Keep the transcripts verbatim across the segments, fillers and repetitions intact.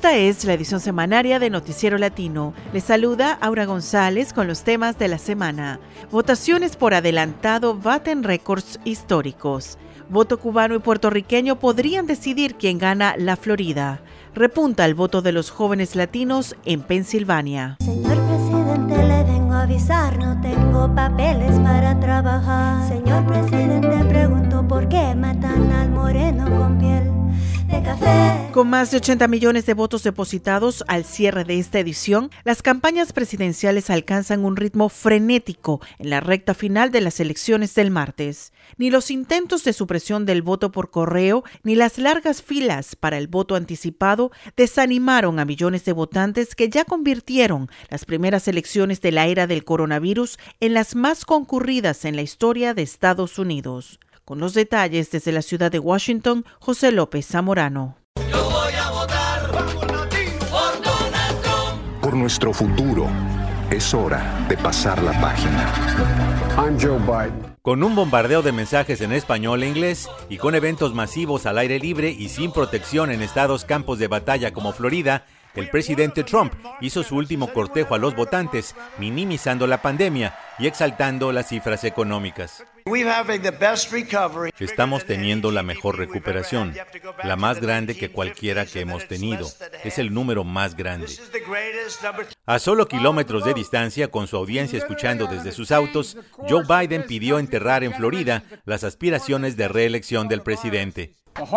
Esta es la edición semanaria de Noticiero Latino. Les saluda Aura González con los temas de la semana. Votaciones por adelantado baten récords históricos. Voto cubano y puertorriqueño podrían decidir quién gana la Florida. Repunta el voto de los jóvenes latinos en Pensilvania. Señor presidente, le vengo a avisar, no tengo papeles para trabajar. Señor presidente, pregunto por qué matan al moreno con piel de café. Con más de ochenta millones de votos depositados al cierre de esta edición, las campañas presidenciales alcanzan un ritmo frenético en la recta final de las elecciones del martes. Ni los intentos de supresión del voto por correo ni las largas filas para el voto anticipado desanimaron a millones de votantes que ya convirtieron las primeras elecciones de la era del coronavirus en las más concurridas en la historia de Estados Unidos. Con los detalles desde la ciudad de Washington, José López Zamorano. Yo voy a votar por Donald Trump. Por nuestro futuro, es hora de pasar la página. I'm Joe Biden. Con un bombardeo de mensajes en español e inglés y con eventos masivos al aire libre y sin protección en estados campos de batalla como Florida, el presidente Trump hizo su último cortejo a los votantes, minimizando la pandemia y exaltando las cifras económicas. Estamos teniendo la mejor recuperación, la más grande que cualquiera que hemos tenido. Es el número más grande. A solo kilómetros de distancia, con su audiencia escuchando desde sus autos, Joe Biden pidió enterrar en Florida las aspiraciones de reelección del presidente.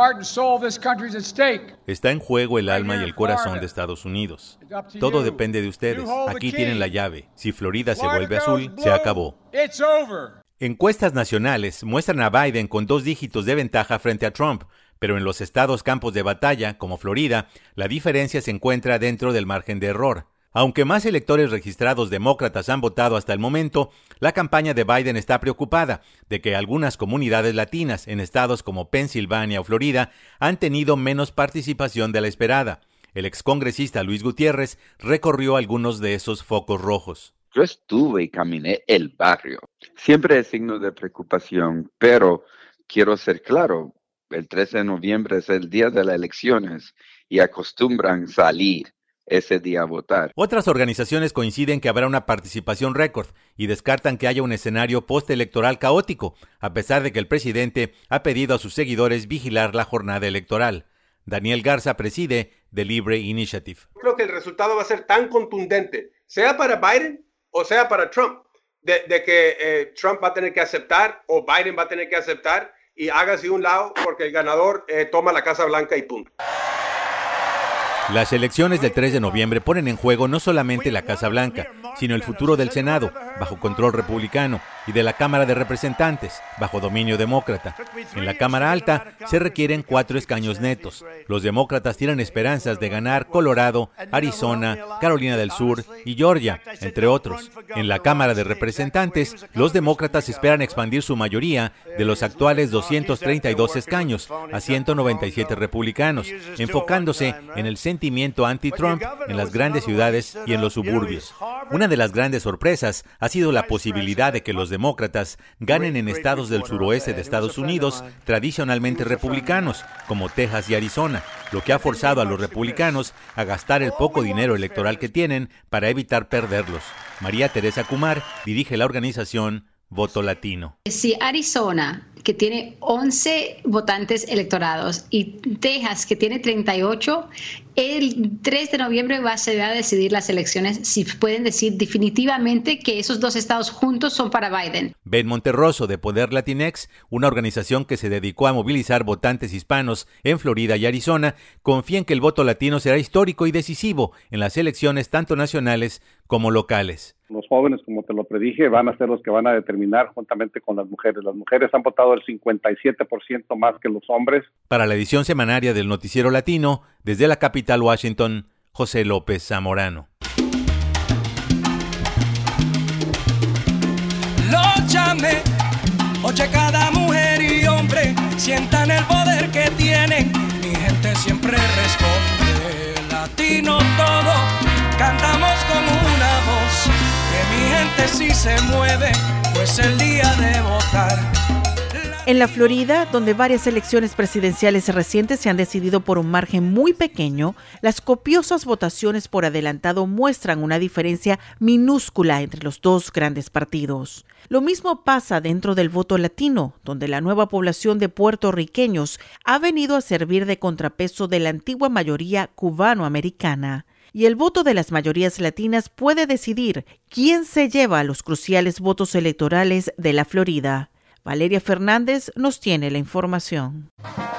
Está en juego el alma y el corazón de Estados Unidos. Todo depende de ustedes. Aquí tienen la llave. Si Florida se vuelve azul, se acabó. Encuestas nacionales muestran a Biden con dos dígitos de ventaja frente a Trump, pero en los estados campos de batalla, como Florida, la diferencia se encuentra dentro del margen de error. Aunque más electores registrados demócratas han votado hasta el momento, la campaña de Biden está preocupada de que algunas comunidades latinas en estados como Pensilvania o Florida han tenido menos participación de la esperada. El excongresista Luis Gutiérrez recorrió algunos de esos focos rojos. Yo estuve y caminé el barrio. Siempre es signo de preocupación, pero quiero ser claro, el trece de noviembre es el día de las elecciones y acostumbran salir ese día a votar. Otras organizaciones coinciden que habrá una participación récord y descartan que haya un escenario postelectoral caótico, a pesar de que el presidente ha pedido a sus seguidores vigilar la jornada electoral. Daniel Garza preside The Libre Initiative. Creo que el resultado va a ser tan contundente, sea para Biden o sea para Trump, de, de que eh, Trump va a tener que aceptar o Biden va a tener que aceptar y hágase un lado porque el ganador eh, toma la Casa Blanca y punto. Las elecciones del tres de noviembre ponen en juego no solamente la Casa Blanca, sino el futuro del Senado, bajo control republicano, y de la Cámara de Representantes, bajo dominio demócrata. En la Cámara Alta se requieren cuatro escaños netos. Los demócratas tienen esperanzas de ganar Colorado, Arizona, Carolina del Sur y Georgia, entre otros. En la Cámara de Representantes, los demócratas esperan expandir su mayoría de los actuales doscientos treinta y dos escaños a ciento noventa y siete republicanos, enfocándose en el sentimiento anti-Trump en las grandes ciudades y en los suburbios. Una de las grandes sorpresas ha sido la posibilidad de que los demócratas ganen en estados del suroeste de Estados Unidos tradicionalmente republicanos, como Texas y Arizona, lo que ha forzado a los republicanos a gastar el poco dinero electoral que tienen para evitar perderlos. María Teresa Kumar dirige la organización Voto Latino. Si Arizona, que tiene once votantes electorados, y Texas, que tiene treinta y ocho, el tres de noviembre va, se va a decidir las elecciones, si pueden decir definitivamente que esos dos estados juntos son para Biden. Ben Monterroso, de Poder Latinex, una organización que se dedicó a movilizar votantes hispanos en Florida y Arizona, confía en que el voto latino será histórico y decisivo en las elecciones tanto nacionales como locales. Los jóvenes, como te lo predije, van a ser los que van a determinar juntamente con las mujeres. Las mujeres han votado el cincuenta y siete por ciento más que los hombres. Para la edición semanaria del Noticiero Latino, desde la capital Washington, José López Zamorano. Lo llamé, oye, cada mujer y hombre sientan el poder que tienen. Mi gente siempre responde, latino todo, cantamos con una voz. Que mi gente sí se mueve, pues el día de votar. En la Florida, donde varias elecciones presidenciales recientes se han decidido por un margen muy pequeño, las copiosas votaciones por adelantado muestran una diferencia minúscula entre los dos grandes partidos. Lo mismo pasa dentro del voto latino, donde la nueva población de puertorriqueños ha venido a servir de contrapeso de la antigua mayoría cubano-americana. Y el voto de las mayorías latinas puede decidir quién se lleva los cruciales votos electorales de la Florida. Valeria Fernández nos tiene la información.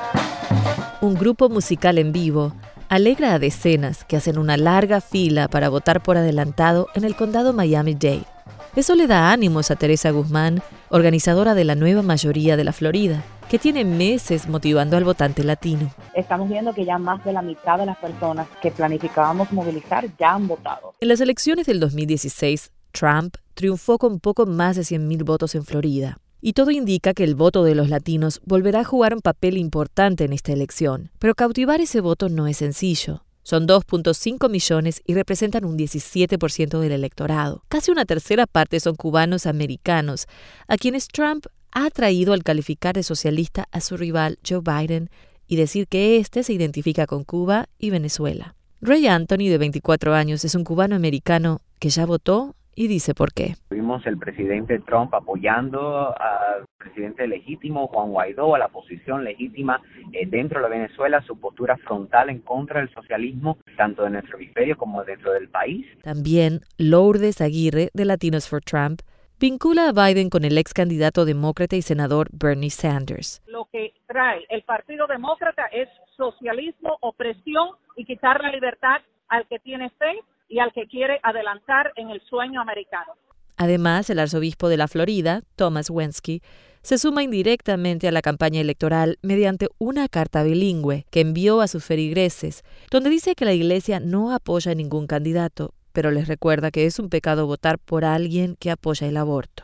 Un grupo musical en vivo alegra a decenas que hacen una larga fila para votar por adelantado en el condado Miami-Dade. Eso le da ánimos a Teresa Guzmán, organizadora de la nueva mayoría de la Florida, que tiene meses motivando al votante latino. Estamos viendo que ya más de la mitad de las personas que planificábamos movilizar ya han votado. En las elecciones del dos mil dieciséis, Trump triunfó con poco más de cien mil votos en Florida. Y todo indica que el voto de los latinos volverá a jugar un papel importante en esta elección. Pero cautivar ese voto no es sencillo. Son dos punto cinco millones y representan un diecisiete por ciento del electorado. Casi una tercera parte son cubanos americanos, a quienes Trump ha atraído al calificar de socialista a su rival Joe Biden y decir que éste se identifica con Cuba y Venezuela. Ray Anthony, de veinticuatro años, es un cubano americano que ya votó y dice por qué. Vimos el presidente Trump apoyando al presidente legítimo Juan Guaidó, a la oposición legítima eh, dentro de Venezuela, su postura frontal en contra del socialismo, tanto de nuestro hemisferio como dentro del país. También Lourdes Aguirre, de Latinos for Trump, vincula a Biden con el ex candidato demócrata y senador Bernie Sanders. Lo que trae el Partido Demócrata es socialismo, opresión y quitar la libertad al que tiene fe y al que quiere adelantar en el sueño americano. Además, el arzobispo de la Florida, Thomas Wensky, se suma indirectamente a la campaña electoral mediante una carta bilingüe que envió a sus feligreses, donde dice que la iglesia no apoya a ningún candidato, pero les recuerda que es un pecado votar por alguien que apoya el aborto.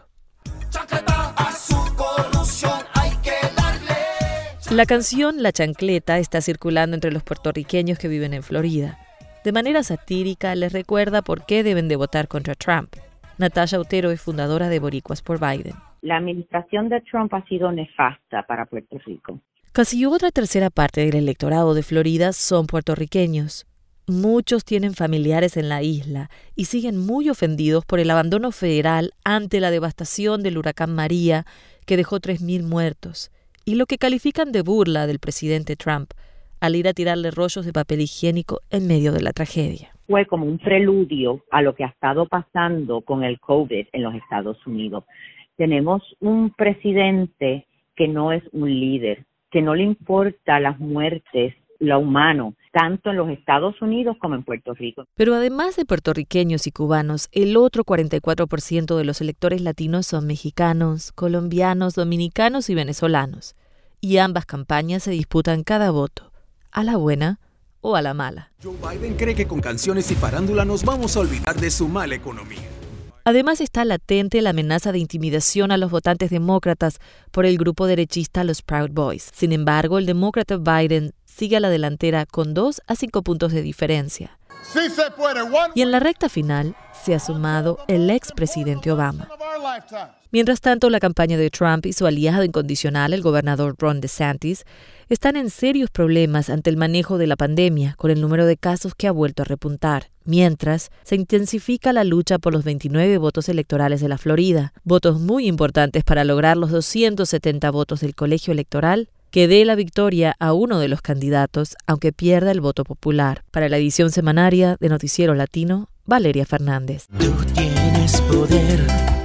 La canción La Chancleta está circulando entre los puertorriqueños que viven en Florida. De manera satírica, les recuerda por qué deben de votar contra Trump. Natasha Otero es fundadora de Boricuas por Biden. La administración de Trump ha sido nefasta para Puerto Rico. Casi otra tercera parte del electorado de Florida son puertorriqueños. Muchos tienen familiares en la isla y siguen muy ofendidos por el abandono federal ante la devastación del huracán María, que dejó tres mil muertos, y lo que califican de burla del presidente Trump al ir a tirarle rollos de papel higiénico en medio de la tragedia. Fue como un preludio a lo que ha estado pasando con el COVID en los Estados Unidos. Tenemos un presidente que no es un líder, que no le importa las muertes, lo humano, tanto en los Estados Unidos como en Puerto Rico. Pero además de puertorriqueños y cubanos, el otro cuarenta y cuatro por ciento de los electores latinos son mexicanos, colombianos, dominicanos y venezolanos. Y ambas campañas se disputan cada voto, a la buena o a la mala. Joe Biden cree que con canciones y farándula nos vamos a olvidar de su mala economía. Además está latente la amenaza de intimidación a los votantes demócratas por el grupo derechista los Proud Boys. Sin embargo, el demócrata Biden sigue a la delantera con dos a cinco puntos de diferencia. Sí se puede. Y en la recta final se ha sumado el expresidente Obama. Mientras tanto, la campaña de Trump y su aliado incondicional, el gobernador Ron DeSantis, están en serios problemas ante el manejo de la pandemia, con el número de casos que ha vuelto a repuntar. Mientras, se intensifica la lucha por los veintinueve votos electorales de la Florida, votos muy importantes para lograr los doscientos setenta votos del colegio electoral que dé la victoria a uno de los candidatos, aunque pierda el voto popular. Para la edición semanaria de Noticiero Latino, Valeria Fernández. Tú tienes poder,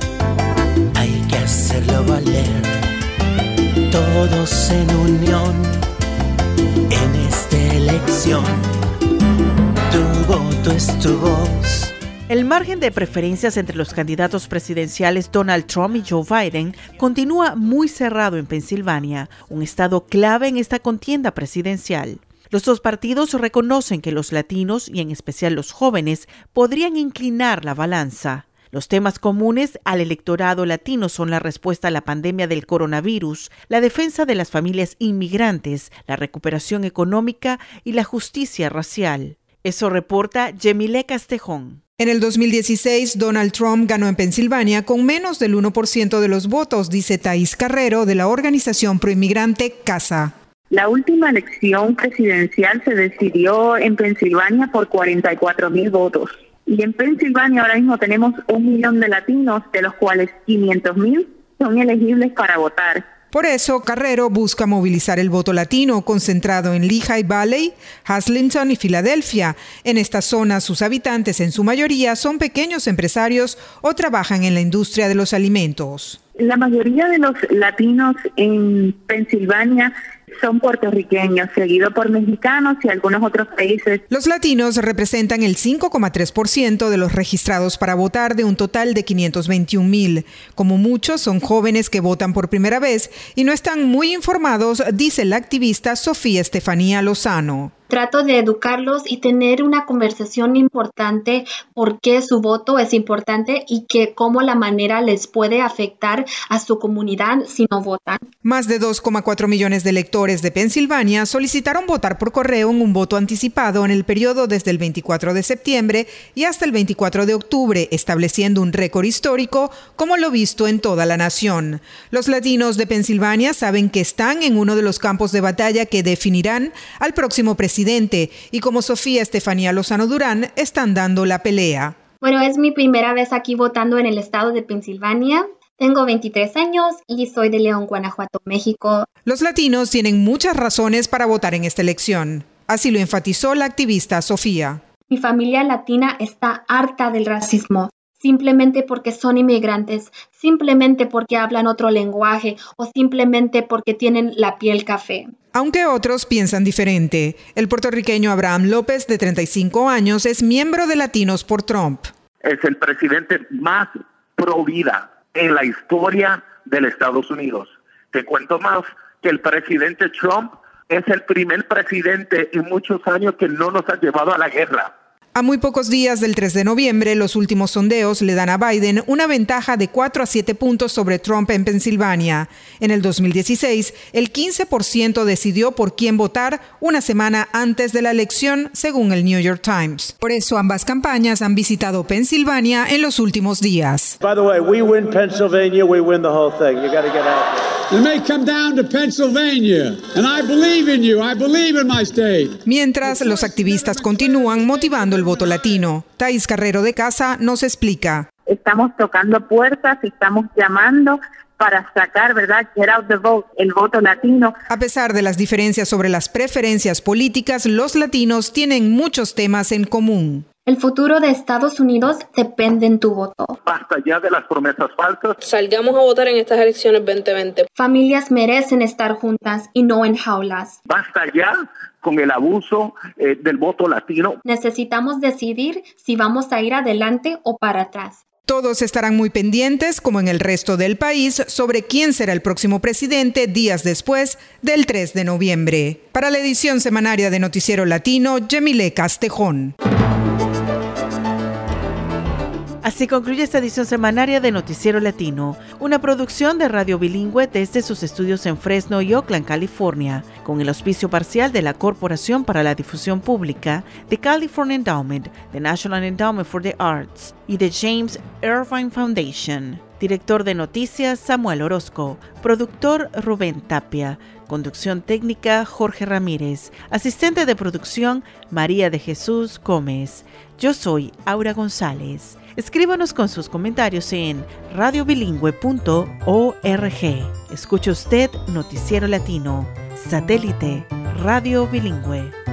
hay que hacerlo valer. Todos en unión, en esta elección. Tu voto es tu voz. El margen de preferencias entre los candidatos presidenciales Donald Trump y Joe Biden continúa muy cerrado en Pensilvania, un estado clave en esta contienda presidencial. Los dos partidos reconocen que los latinos, y en especial los jóvenes, podrían inclinar la balanza. Los temas comunes al electorado latino son la respuesta a la pandemia del coronavirus, la defensa de las familias inmigrantes, la recuperación económica y la justicia racial. Eso reporta Yemile Castejón. En el dos mil dieciséis, Donald Trump ganó en Pensilvania con menos del uno por ciento de los votos, dice Thais Carrero de la organización proinmigrante CASA. La última elección presidencial se decidió en Pensilvania por cuarenta y cuatro mil votos. Y en Pensilvania ahora mismo tenemos un millón de latinos, de los cuales quinientos mil son elegibles para votar. Por eso, Carrero busca movilizar el voto latino concentrado en Lehigh Valley, Hazleton y Filadelfia. En esta zona, sus habitantes en su mayoría son pequeños empresarios o trabajan en la industria de los alimentos. La mayoría de los latinos en Pensilvania son puertorriqueños, seguidos por mexicanos y algunos otros países. Los latinos representan el cinco coma tres por ciento de los registrados para votar de un total de quinientos veintiún mil. Como muchos, son jóvenes que votan por primera vez y no están muy informados, dice la activista Sofía Estefanía Lozano. Trato de educarlos y tener una conversación importante por qué su voto es importante y que cómo la manera les puede afectar a su comunidad si no votan. Más de dos coma cuatro millones de electores de Pensilvania solicitaron votar por correo en un voto anticipado en el periodo desde el veinticuatro de septiembre y hasta el veinticuatro de octubre, estableciendo un récord histórico como lo visto en toda la nación. Los latinos de Pensilvania saben que están en uno de los campos de batalla que definirán al próximo presidente. Y como Sofía Estefanía Lozano Durán, están dando la pelea. Bueno, es mi primera vez aquí votando en el estado de Pensilvania. Tengo veintitrés años y soy de León, Guanajuato, México. Los latinos tienen muchas razones para votar en esta elección. Así lo enfatizó la activista Sofía. Mi familia latina está harta del racismo. Simplemente porque son inmigrantes, simplemente porque hablan otro lenguaje o simplemente porque tienen la piel café. Aunque otros piensan diferente, el puertorriqueño Abraham López, de treinta y cinco años, es miembro de Latinos por Trump. Es el presidente más pro vida en la historia de los Estados Unidos. Te cuento más que el presidente Trump es el primer presidente en muchos años que no nos ha llevado a la guerra. A muy pocos días del tres de noviembre, los últimos sondeos le dan a Biden una ventaja de cuatro a siete puntos sobre Trump en Pensilvania. En el dos mil dieciséis, el quince por ciento decidió por quién votar una semana antes de la elección, según el New York Times. Por eso, ambas campañas han visitado Pensilvania en los últimos días. By the way, we win Pennsylvania, we win the whole thing. You got to get out there. It may come down to Pennsylvania, and I believe in you. I believe in my state. Mientras, los activistas continúan motivando el voto latino. Thais Carrero de Casa nos explica. Estamos tocando puertas, estamos llamando para sacar, ¿verdad?, get out the vote, el voto latino. A pesar de las diferencias sobre las preferencias políticas, los latinos tienen muchos temas en común. El futuro de Estados Unidos depende en tu voto. Basta ya de las promesas falsas. Salgamos a votar en estas elecciones veinte veinte. Familias merecen estar juntas y no en jaulas. Basta ya con el abuso eh, del voto latino. Necesitamos decidir si vamos a ir adelante o para atrás. Todos estarán muy pendientes, como en el resto del país, sobre quién será el próximo presidente días después del tres de noviembre. Para la edición semanaria de Noticiero Latino, Yemile Castejón. Así concluye esta edición semanaria de Noticiero Latino, una producción de Radio Bilingüe desde sus estudios en Fresno y Oakland, California, con el auspicio parcial de la Corporación para la Difusión Pública, de California Endowment, the National Endowment for the Arts y de James Irvine Foundation. Director de Noticias, Samuel Orozco. Productor, Rubén Tapia. Conducción técnica, Jorge Ramírez. Asistente de producción, María de Jesús Gómez. Yo soy Aura González. Escríbanos con sus comentarios en radio bilingüe punto org. Escuche usted Noticiero Latino, satélite, Radio Bilingüe.